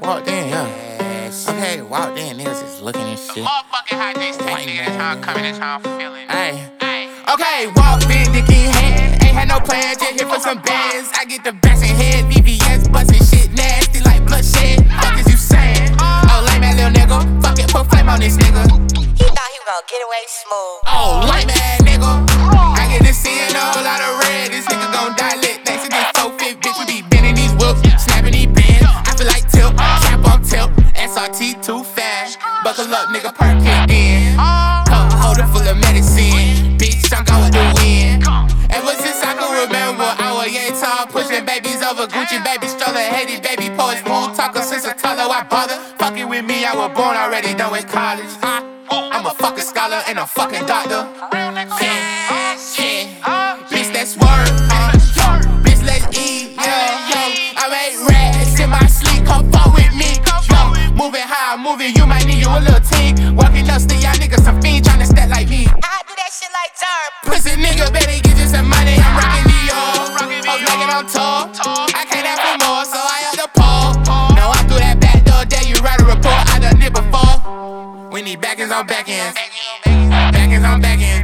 Walked in, yeah. Okay, walked in, niggas just looking and shit. Motherfucking hot day, stay nigga, that's how I'm coming, that's how I'm feeling. Ay. Okay, walked in, dick in hand. Ain't had no plan, just here for some bands. I get the best in head, VVS bustin' shit nasty like bloodshed. Fuck is you saying? Oh, lame ass little nigga. Fuck it, put flame on this nigga. He thought he was gonna get away smooth. Oh, lame ass nigga. I get to seeing a whole lot of red. This nigga gon' die lit. Thanks to this 4-fit bitch, we be bending these whips, snapping these bands. I feel like tilt, cap on tilt. SRT too fast. Buckle up, nigga, perk kicked in. Cup holder full of medicine. Bitch, I'm going to win. Ever since I can remember, I was yay tall, pushing babies over Gucci, baby stroller, Haiti, baby poets, smooth talker since a toddler. Why bother? Fucking with me, I was born already done with college. I'm a fucking scholar and a fucking doctor. Yeah, bitch, that's word. Bitch, let's eat. Yo, I made rats in my sleep. Come fuck with me. Yo, moving how I'm moving, you might need you a little team. Working up, still y'all niggas some fiend tryna stack like me. I do that shit like Jerm. Pussy nigga, better get you some money. I'm rocking Dior. Hoes making on tour. I can't have for more, so I have to pull. Now I'm through that back door, dare you write a report. I done it before. We need backings on backends. Backings on backends.